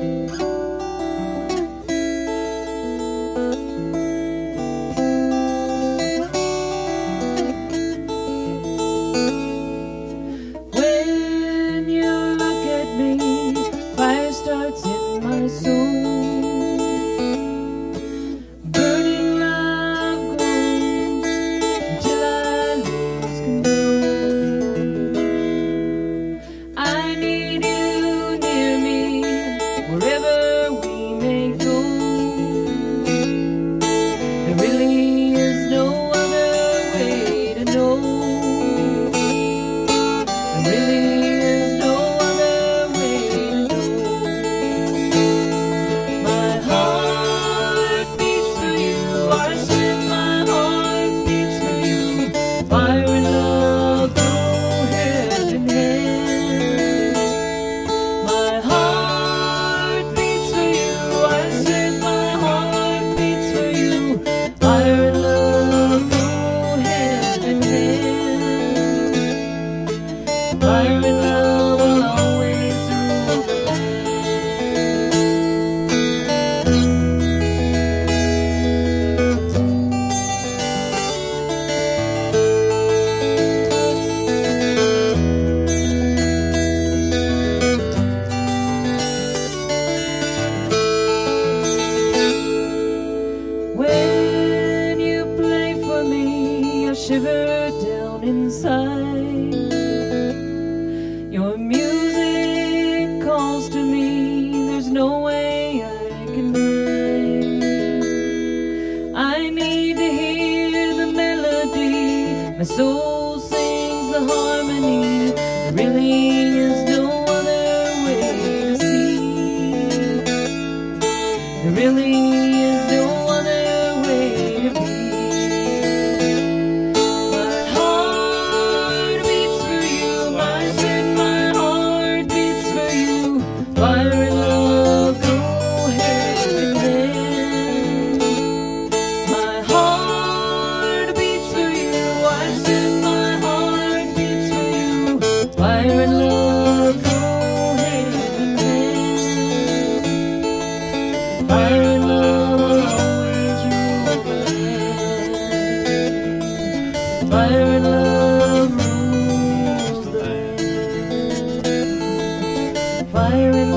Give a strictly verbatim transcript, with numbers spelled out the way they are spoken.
When you look at me, fire starts in my soul. Burning love grows until I lose control. I need you near me, wherever we may go. There really is no other way to know. There really is no other way to know. My heart beats for you. I said my heart beats for you. Fire and love go hand in hand. My heart beats for you. I said my heart beats for you. Fire and love go hand in hand. Fire and love will always rule the When you play for me, I shiver down inside. Your music calls to me, there's no way I can hide. I need to hear the melody, my soul sings the harmony. There really is no other way to see. There really is no other way to be. My heart beats for you. I said my heart beats for you. Fire and love go hand in hand. My heart beats for you. I said my heart beats for you. Fire and love go hand in hand. Fire and love will always rule the land. Fire and love rules the land. Fire and